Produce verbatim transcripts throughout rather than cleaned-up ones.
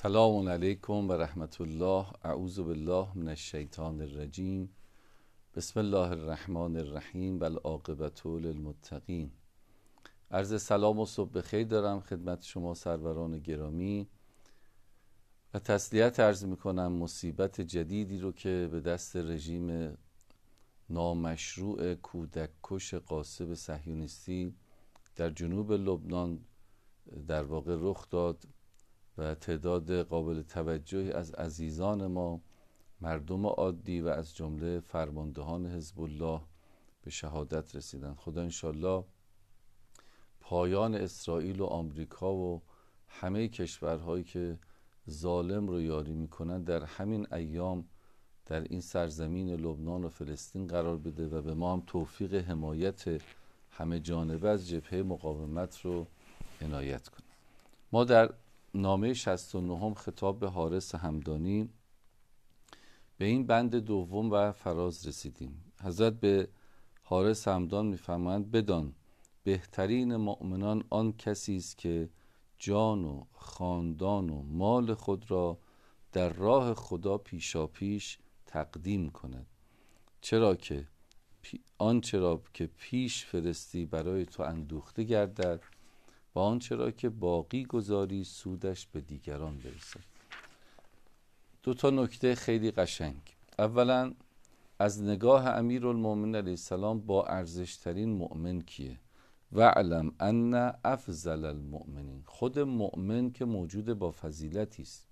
سلام علیکم و رحمت الله. اعوذ بالله من الشیطان الرجیم. بسم الله الرحمن الرحیم و العاقبة للمتقین. عرض سلام و صبح بخیر دارم خدمت شما سروران گرامی و تسلیت عرض میکنم مصیبت جدیدی رو که به دست رژیم نامشروع کودک کش غاصب صهیونیستی در جنوب لبنان در واقع رخ داد و تعداد قابل توجهی از عزیزان ما، مردم عادی و از جمله فرماندهان حزب الله به شهادت رسیدن. خدا انشالله پایان اسرائیل و آمریکا و همه کشورهایی که ظالم رو یاری میکنن در همین ایام در این سرزمین لبنان و فلسطین قرار بده و به ما هم توفیق حمایت همه جانبه از جبهه مقاومت رو عنایت کنه. ما در نامه شصت و نهم خطاب به حارس همدانی به این بند دوم و فراز رسیدیم. حضرت به حارس همدان میفرمایند بدان بهترین مؤمنان آن کسی است که جان و خاندان و مال خود را در راه خدا پیشاپیش تقدیم کند، چرا که آنچه را که پیش فرستی برای تو اندوخته گردد و آنچه را که باقی گذاری سودش به دیگران برسد. دو تا نکته خیلی قشنگ. اولا از نگاه امیرالمومنین علیه السلام با ارزشترین مؤمن کیه؟ وعلم ان افضل المؤمنین، خود مؤمن که موجود با فضیلتی است.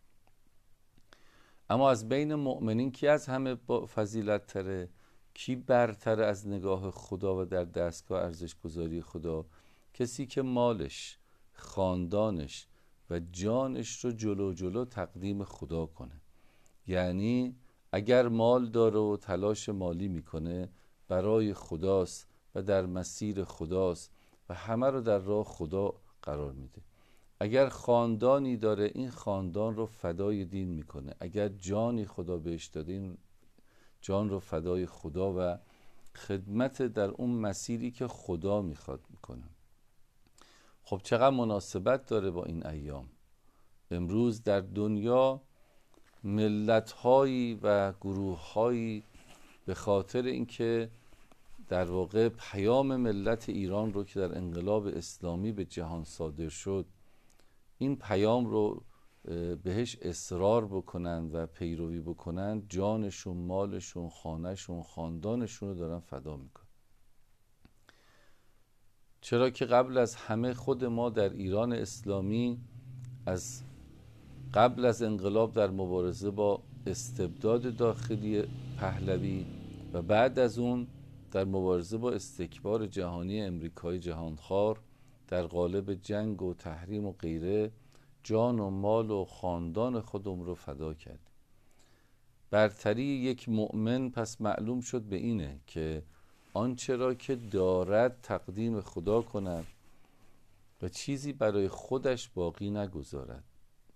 اما از بین مؤمنین کی از همه با فضیلت تره؟ کی برتر از نگاه خدا و در دستگاه ارزش گذاری خدا؟ کسی که مالش، خاندانش و جانش رو جلو جلو تقدیم خدا کنه. یعنی اگر مال داره و تلاش مالی میکنه برای خداست و در مسیر خداست و همه رو در راه خدا قرار میده. اگر خاندانی داره این خاندان رو فدای دین میکنه. اگر جانی خدا بهش داده این جان رو فدای خدا و خدمت در اون مسیری که خدا میخواد میکنه. خب چقدر مناسبت داره با این ایام. امروز در دنیا ملت‌هایی و گروه‌هایی به خاطر اینکه در واقع پیام ملت ایران رو که در انقلاب اسلامی به جهان صادر شد، این پیام رو بهش اصرار بکنن و پیروی بکنن، جانشون، مالشون، خانهشون، خاندانشون رو دارن فدا میکنن. چرا که قبل از همه خود ما در ایران اسلامی از قبل از انقلاب در مبارزه با استبداد داخلی پهلوی و بعد از اون در مبارزه با استکبار جهانی امریکای جهانخوار در قالب جنگ و تحریم و غیره جان و مال و خاندان خودم رو فدا کرد. برتری یک مؤمن پس معلوم شد به اینه که آنچه را که دارد تقدیم خدا کند و چیزی برای خودش باقی نگذارد.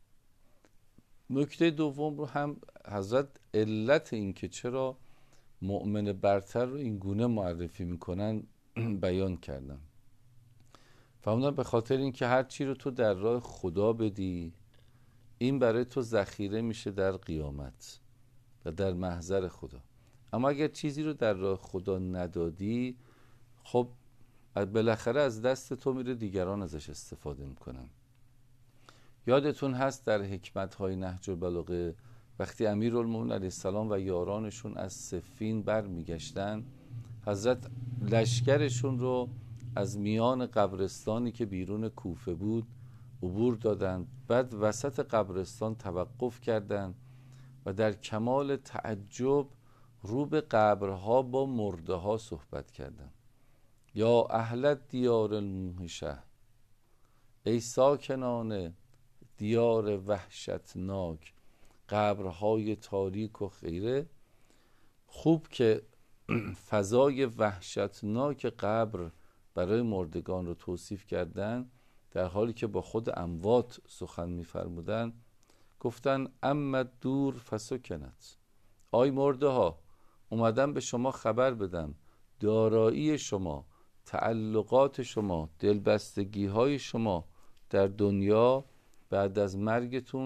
نکته دوم رو هم حضرت علت این که چرا مؤمن برتر رو این گونه معرفی میکنن بیان کردم. فهمیدم به خاطر این که هر چی رو تو در راه خدا بدی این برای تو ذخیره میشه در قیامت و در محضر خدا. اما اگر چیزی رو در راه خدا ندادی، خب بالاخره از دست تو میره، دیگران ازش استفاده میکنن. یادتون هست در حکمت‌های نهج البلاغه وقتی امیرالمومنین علیه السلام و یارانشون از صفین بر میگشتن، حضرت لشکرشون رو از میان قبرستانی که بیرون کوفه بود عبور دادند. بعد وسط قبرستان توقف کردند و در کمال تعجب رو به قبرها با مرده ها صحبت کردند. یا اهل دیار الموحشه، ای ساکنان دیار وحشتناک، قبرهای تاریک و خیره. خوب که فضای وحشتناک قبر برای مردگان رو توصیف کردن، در حالی که با خود اموات سخن می‌فرمودن گفتن اما دور فسکنت، آی مرده ها اومدم به شما خبر بدم دارایی شما، تعلقات شما، دلبستگی های شما در دنیا بعد از مرگتون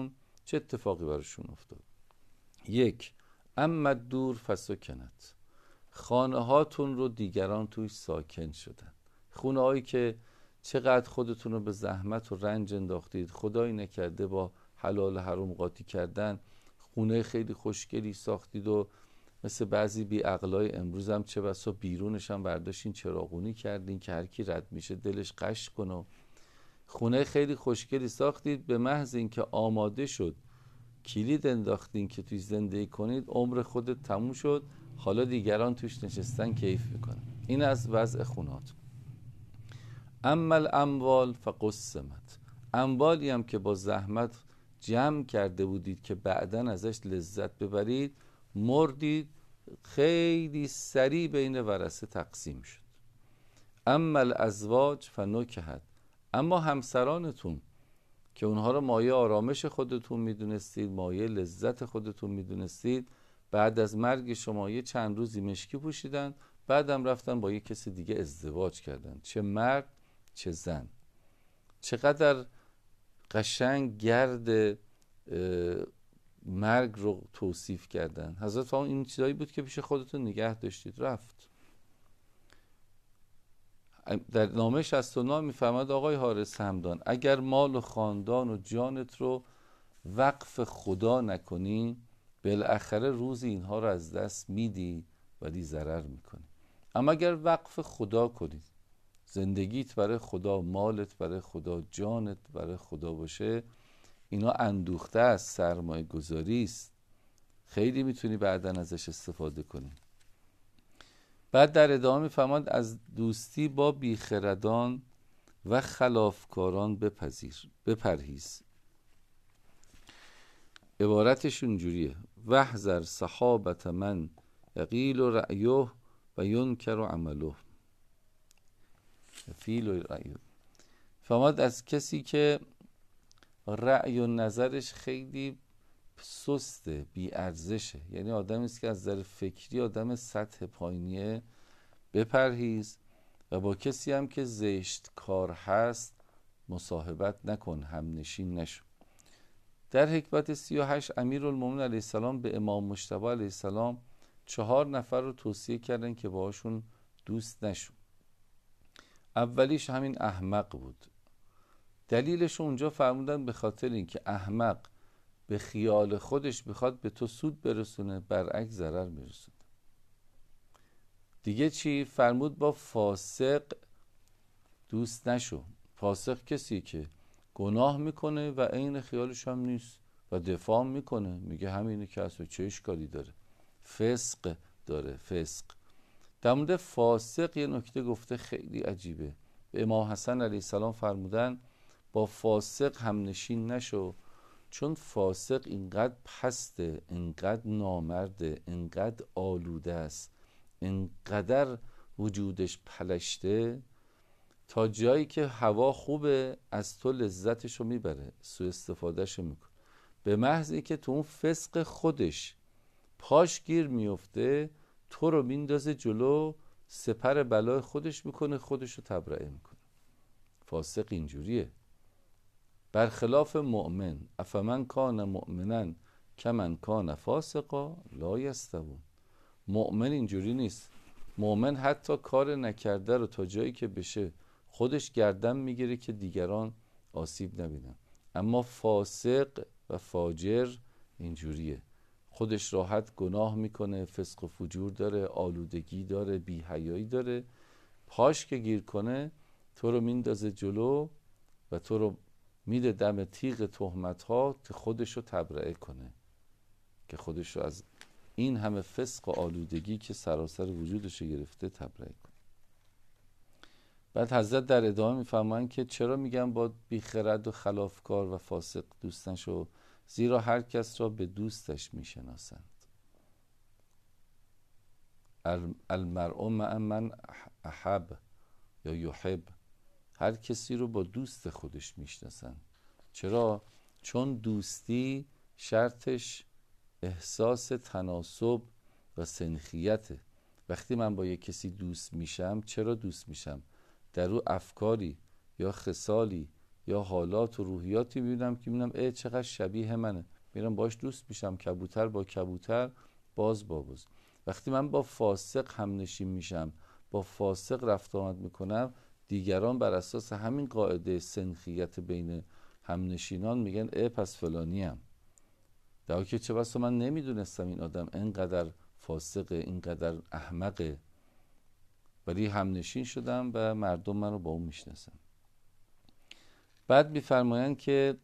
چه اتفاقی براشون افتاد؟ یک، اما دور فسکنت، خانه هاتون رو دیگران توش ساکن شدن. خونه هایی که چقدر خودتون رو به زحمت و رنج انداختید، خدایی نکرده با حلال حرام قاطی کردن خونه خیلی خوشگلی ساختید و مثل بعضی بی عقلای امروز هم چه بسا بیرونش هم برداشتین چراغونی کردین که هر کی رد میشه دلش قش کنه. خونه خیلی خوشگلی ساختید، به محض اینکه آماده شد کلید انداختین که توی زندگی کنید، عمر خودت تموم شد، حالا دیگران توش نشستن کیف میکنن. این از وضع خونات. اما الاموال فقسمت، اموالی هم که با زحمت جمع کرده بودید که بعداً ازش لذت ببرید، مردید، خیلی سریع بین ورثه تقسیم شد. اما الازواج فنکحت، اما همسرانتون که اونها رو مایه آرامش خودتون میدونستید، مایه لذت خودتون میدونستید، بعد از مرگ شما یه چند روزی مشکی پوشیدن، بعدم رفتن با یه کسی دیگه ازدواج کردن، چه مرد چه زن. چقدر قشنگ گرد مرگ رو توصیف کردن. حضرت فرمود این چیزایی بود که پیش خودتون نگه داشتید رفت. در نامه شصت و نه میفرماد آقای حارث همدان، اگر مال و خاندان و جانت رو وقف خدا نکنی، بالاخره روز اینها رو از دست میدی ولی ضرر میکنی. اما اگر وقف خدا کنی، زندگیت برای خدا، مالت برای خدا، جانت برای خدا باشه، اینا اندوخته است، سرمایه گذاری است، خیلی میتونی بعداً ازش استفاده کنی. بعد در ادامه میفرماد از دوستی با بیخردان و خلافکاران بپذیر بپرهیز. عبارتش اونجوریه: وحذر صحابت من یقیل و رأیه و ینکر و عمله. فیل و رأیه، فرماد از کسی که رأی و نظرش خیلی سسته، بی ارزشه، یعنی آدمی است که از نظر فکری آدم سطح پایینیه، بپرهیز. و با کسی هم که زشت کار هست مصاحبت نکن، هم نشین نشو. در حکمت سی و هشت امیرالمومنین علیه السلام به امام مجتبی علیه السلام چهار نفر رو توصیه کردن که باهاشون دوست نشو. اولیش همین احمق بود. دلیلش اونجا فرمودن به خاطر اینکه احمق به خیال خودش بخواد به تو سود برسونه، برعکس ضرر میرسونه. دیگه چی فرمود؟ با فاسق دوست نشو. فاسق کسی که گناه میکنه و عین خیالش هم نیست و دفاع میکنه، میگه همینه که اصلا چه اشکالی داره، فسق داره، فسق. در مورد فاسق یه نکته گفته خیلی عجیبه. به امام حسن علیه السلام فرمودن با فاسق هم نشین نشو، چون فاسق اینقدر پسته، اینقدر نامرده، اینقدر آلوده است، اینقدر وجودش پلشته، تا جایی که هوا خوبه از تو لذتشو میبره، سوء استفادهشو میکنه. به محضی که تو اون فسق خودش پاش گیر میفته، تو رو میندازه جلو، سپر بلای خودش میکنه، خودشو تبرئه میکنه. فاسق اینجوریه. برخلاف مؤمن، افمن کان مؤمنا کمن کان فاسقا لا یستوون. مؤمن اینجوری نیست. مؤمن حتی کار نکرده رو تا جایی که بشه خودش گردن میگیره که دیگران آسیب نبینن. اما فاسق و فاجر اینجوریه، خودش راحت گناه میکنه، فسق و فجور داره، آلودگی داره، بی‌حیایی داره، پاش که گیر کنه تو رو میندازه جلو و تو رو میده دم تیغ تهمت ها که خودش رو تبرئه کنه، که خودش رو از این همه فسق و آلودگی که سراسر وجودش رو گرفته تبرئه کنه. بعد حضرت در ادامه میفرمایند که چرا میگم با بیخرد و خلافکار و فاسق دوست نشو؟ زیرا هر کس را به دوستش میشناسند. المرء مع من احب یا یحب، هر کسی رو با دوست خودش میشناسن. چرا؟ چون دوستی شرطش احساس تناسب و سنخیته. وقتی من با یک کسی دوست میشم، چرا دوست میشم؟ در او افکاری یا خصالی یا حالات و روحیاتی میبینم که میبینم ای چقدر شبیه منه، میرم باش دوست میشم، کبوتر با کبوتر، باز با باز. وقتی من با فاسق همنشین میشم، با فاسق رفت آمد میکنم، دیگران بر اساس همین قاعده سنخیت بین همنشینان میگن اه پس فلانیم، در حالی که چه بسا من نمیدونستم این آدم اینقدر فاسقه، اینقدر احمقه، ولی همنشین شدم و مردم من رو با اون میشناسن. بعد میفرمایند که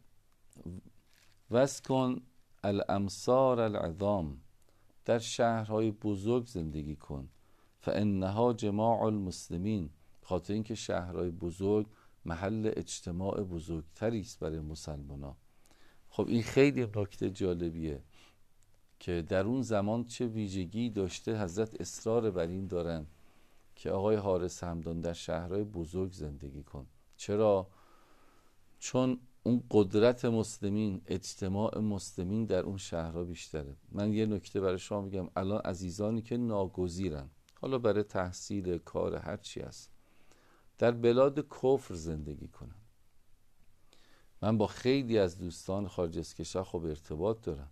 واسکن الامصار العظام، در شهرهای بزرگ زندگی کن، فانها جماع المسلمین، خاطر اینکه شهرهای بزرگ محل اجتماع بزرگتری است برای مسلمانان. خب این خیلی نکته جالبیه که در اون زمان چه ویژگی داشته. حضرت اصرار بر این دارن که آقای حارث همدان در شهرهای بزرگ زندگی کن. چرا؟ چون اون قدرت مسلمین، اجتماع مسلمین در اون شهرها بیشتره. من یه نکته برای شما میگم، الان عزیزانی که ناگزیرن، حالا برای تحصیل، کار، هر چی هست، در بلاد کفر زندگی کنن. من با خیلی از دوستان خارج از کشور خب ارتباط دارم.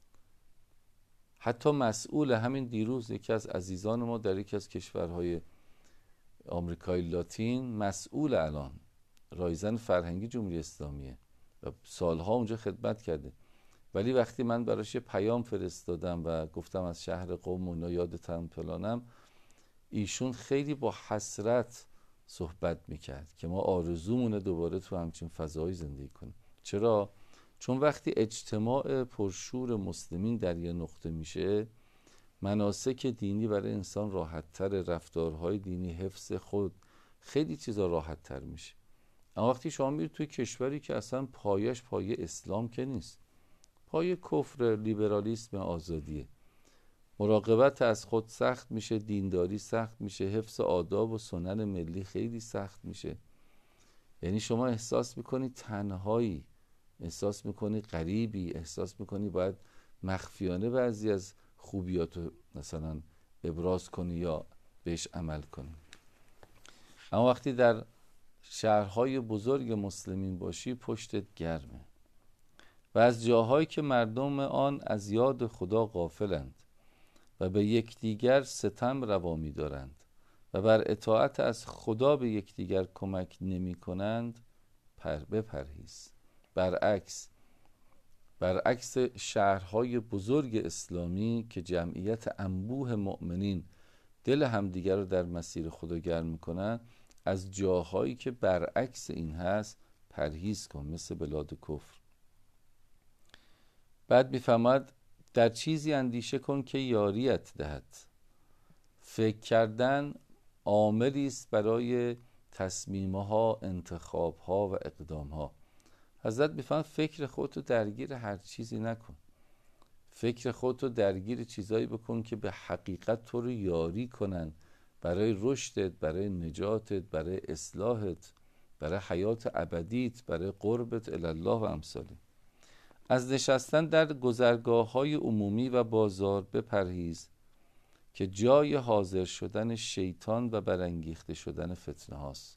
حتی مسئول همین دیروز یکی از عزیزان ما در یکی از کشورهای آمریکای لاتین، مسئول الان رایزن فرهنگی جمهوری اسلامیه و سالها اونجا خدمت کرده، ولی وقتی من براش یه پیام فرستادم و گفتم از شهر قم و اینا یادتم فلانم، ایشون خیلی با حسرت صحبت میکرد که ما آرزومونه دوباره تو همچین فضایی زندگی کنیم. چرا؟ چون وقتی اجتماع پرشور مسلمین در یه نقطه میشه، مناسک دینی برای انسان راحت‌تر، رفتارهای دینی، حفظ خود، خیلی چیزا راحت‌تر میشه. اما وقتی شما میرید توی کشوری که اصلا پایش پایه اسلام که نیست، پایه کفر، لیبرالیسم، آزادیه، مراقبت از خود سخت میشه، دینداری سخت میشه، حفظ آداب و سنن ملی خیلی سخت میشه. یعنی شما احساس میکنی تنهایی، احساس میکنی غریبی، احساس میکنی باید مخفیانه بعضی از خوبیاتو مثلا ابراز کنی یا بهش عمل کنی. اما وقتی در شهرهای بزرگ مسلمین باشی، پشتت گرمه و از جاهایی که مردم آن از یاد خدا غافلند و به یکدیگر ستم روا می‌دارند و بر اطاعت از خدا به یکدیگر کمک نمی کنند، پر بپرهیز. برعکس برعکس شهرهای بزرگ اسلامی که جمعیت انبوه مؤمنین دل همدیگر رو در مسیر خدا گرم میکنن، از جاهایی که برعکس این هست پرهیز کن، مثل بلاد کفر. بعد میفهمد در چیزی اندیشه کن که یاریت دهد. فکر کردن عاملی است برای تصمیمها، انتخابها و اقدامها. حضرت میفهمد فکر خودتو درگیر هر چیزی نکن، فکر خودتو درگیر چیزایی بکن که به حقیقت تو رو یاری کنن برای رشدت، برای نجاتت، برای اصلاحت، برای حیات ابدیت، برای قربت الله و امثاله. از نشستن در گذرگاه‌های عمومی و بازار بپرهیز که جای حاضر شدن شیطان و برانگیخته شدن فتنه هاست.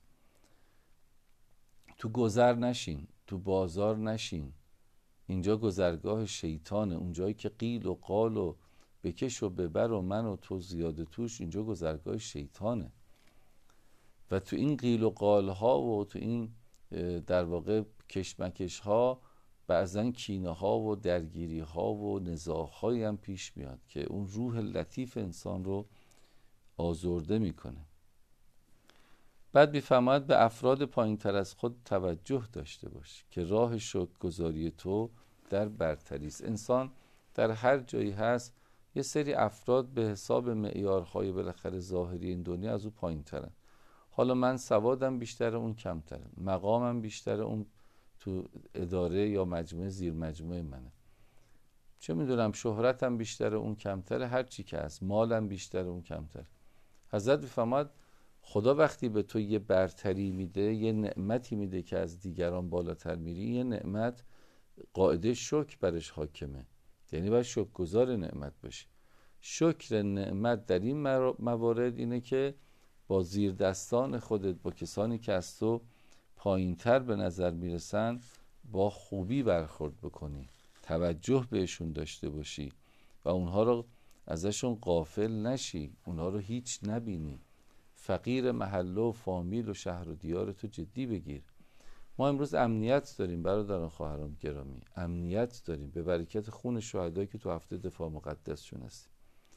تو گذر نشین، تو بازار نشین، اینجا گذرگاه شیطانه، اونجایی که قیل و قال و بکش و ببر و من و تو زیاده توش، اینجا گذرگاه شیطانه. و تو این قیل و قال ها و تو این در واقع کشمکش ها بعضن کینه ها و درگیری ها و نزاع هایی هم پیش میاد که اون روح لطیف انسان رو آزرده میکنه. بعد میفهمد به افراد پایین تر از خود توجه داشته باش که راه شکرگزاری تو در برتری است. انسان در هر جایی هست یه سری افراد به حساب معیارهای بالاخره ظاهری این دنیا از او پایین ترن. حالا من سوادم بیشتره، اون کمتره، مقامم بیشتره، اون تو اداره یا مجموعه زیر مجموعه منه، چه میدونم شهرتم بیشتره، اون کمتره، هر چی که هست، مالم بیشتره، اون کمتره. حضرت میفهمد خدا وقتی به تو یه برتری میده، یه نعمتی میده که از دیگران بالاتر میری، یه نعمت قاعده شکر برش حاکمه، یعنی باید شکرگزار نعمت باشی. شکر نعمت در این موارد اینه که با زیر دستان خودت، با کسانی که از تو پایین تر به نظر میرسن، با خوبی برخورد بکنی، توجه بهشون داشته باشی و اونها رو ازشون غافل نشی، اونها رو هیچ نبینی. فقیر محله و فامیل و شهر و دیار تو جدی بگیر. ما امروز امنیت داریم برادران خواهران گرامی، امنیت داریم به برکت خون شهدایی که تو هفته دفاع مقدسشون هستیم.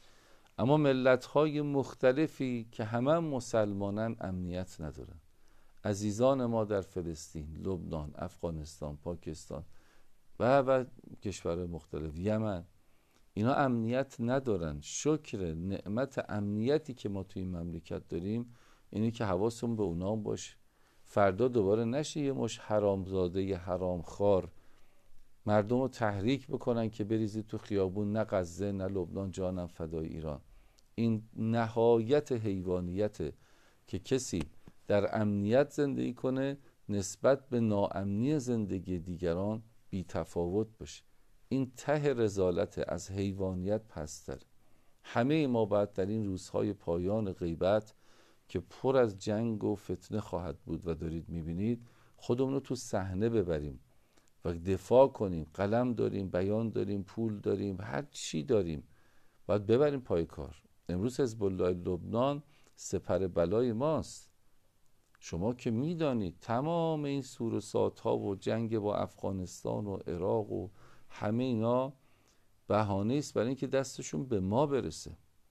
اما ملت‌های مختلفی که همه مسلمانن امنیت ندارن. عزیزان ما در فلسطین، لبنان، افغانستان، پاکستان و و کشور مختلف، یمن، اینا امنیت ندارن. شکر نعمت امنیتی که ما توی این مملکت داریم اینی که حواسمون به اونا باشه. فردا دوباره نشه یه مش حرامزاده یه حرامخوار مردم رو تحریک بکنن که بریزید تو خیابون، نه غزه نه لبنان جانم فدای ایران. این نهایت حیوانیته که کسی در امنیت زندگی کنه نسبت به ناامنی زندگی دیگران بی تفاوت باشه. این ته رذالت، از حیوانیت پستر. همه ما باید در این روزهای پایان غیبت که پر از جنگ و فتنه خواهد بود و دارید میبینید، خودمون رو تو صحنه ببریم و دفاع کنیم. قلم داریم، بیان داریم، پول داریم، هر چی داریم، باید ببریم پای کار. امروز حزب الله لبنان سپر بلای ماست. شما که میدانید تمام این سور و سات‌ها و جنگ با افغانستان و عراق و همه اینا بهانه است برای اینکه دستشون به ما برسه،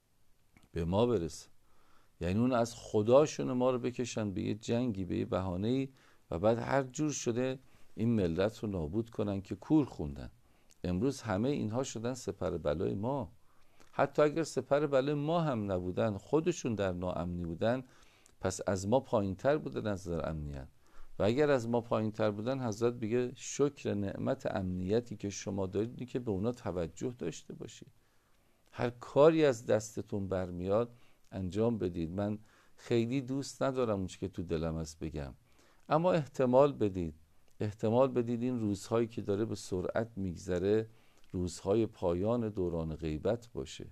به ما برسه. یعنی اون از خداشون ما رو بکشن به یه جنگی، به یه بهانه‌ای و بعد هر جور شده این ملت رو نابود کنن که کور خوندن. امروز همه اینها شدن سپر بلای ما. حتی اگر سپر بلای ما هم نبودن، خودشون در ناامنی بودن، پس از ما پایین تر بودن از نظر امنیت. و اگر از ما پایین تر بودن، حضرت بگه شکر نعمت امنیتی که شما دارید که به اونا توجه داشته باشید. هر کاری از دستتون برمیاد انجام بدید. من خیلی دوست ندارم اون چی که تو دلم هست بگم، اما احتمال بدید، احتمال بدید این روزهایی که داره به سرعت میگذره روزهای پایان دوران غیبت باشه.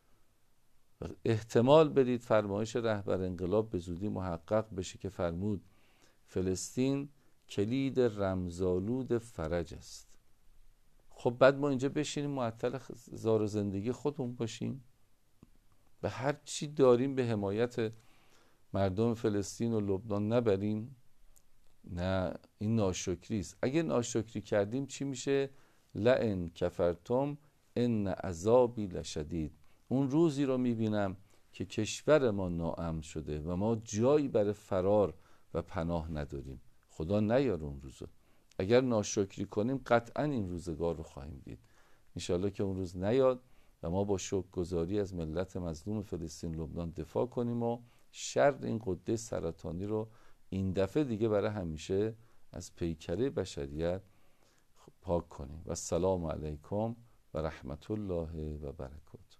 احتمال بدید فرمایش رهبر انقلاب به زودی محقق بشه که فرمود فلسطین کلید رمزآلود فرج است. خب بعد ما اینجا بشینیم معطل زار زندگی خودمون باشیم؟ به هر چی داریم به حمایت مردم فلسطین و لبنان نبریم؟ نه، این ناشکری است. اگه ناشکری کردیم چی میشه؟ لئن کفرتم ان عذابی لشدید. اون روزی رو میبینم که کشور ما ناامن شده و ما جایی برای فرار و پناه نداریم. خدا نیاره اون روزو. اگر ناشکری کنیم قطعا این روزگار رو خواهیم دید. انشالله که اون روز نیاد و ما با شکرگزاری از ملت مظلوم فلسطین لبنان دفاع کنیم و شر این قده سرطانی رو این دفعه دیگه برای همیشه از پیکره بشریت پاک کنیم. و السلام علیکم و رحمت الله و برکاته.